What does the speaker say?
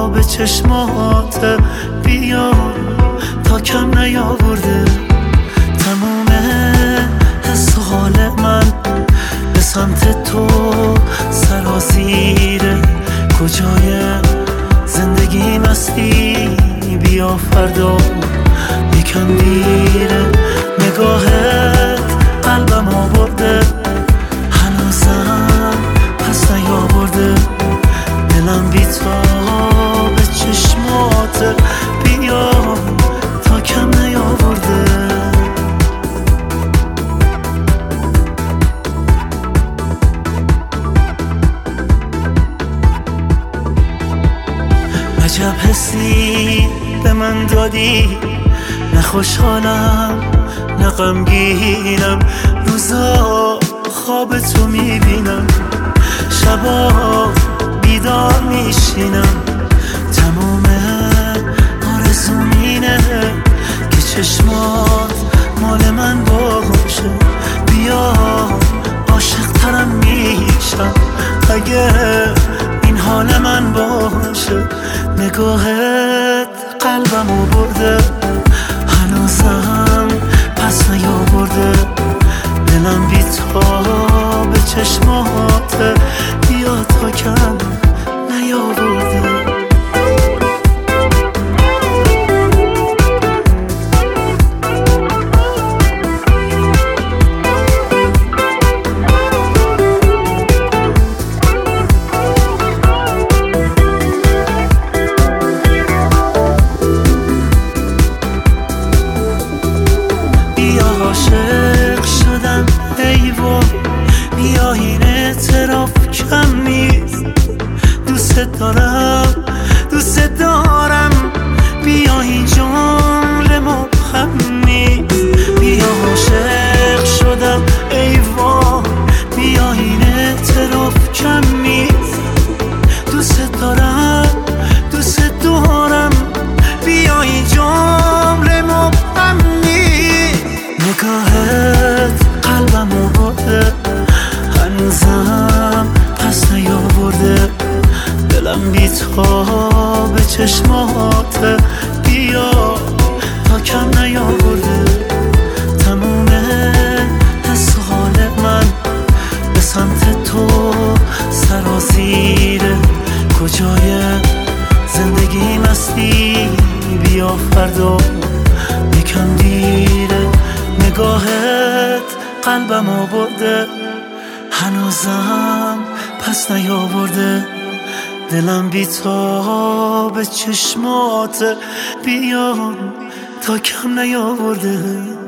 به چشمات بیا تا کم نیاورده تموم حس و حال من به سمت تو سرازیره کجای زندگی مستی بیا فردا یکم دیره نگاهت قلبم آورده هنوزم پس نیاورده دلم بی تا به چشمات بیا تا کم نیاورده عجب حسی به من دادی نه خوشحالم نه غمگینم روزا خواب تو میبینم شبا بیدار میشینم تمام آرزوم اینه که چشمات مال من باشه بیا عاشق ترم میشم اگه این حال من باشه نگاهت قلبمو برده هنوزم پس نیاورده دلم بی تا به چشمات بیا تا کم نیاورده عاشق شدم ای وای بیا این اعتراف کم نیست دوست دارم بیا این جمله مبهم نیست بیا عاشق شدم ای وای بیا این اعتراف کم نیست دوست دارم بیا این جمله مبهم نیست نگاهت قلبمو برده هنوزم پس نیاورده دلم بی تا به چشمات بیا تا کم نیاورده تموم حس و حال من به سمت تو سرازیره کجای زندگی مستی بیا فردا یکم دیره نگاهت قلبمو برده هنوزم پس نیاورده دلم بی تا به چشمات بیا تا کم نیاورده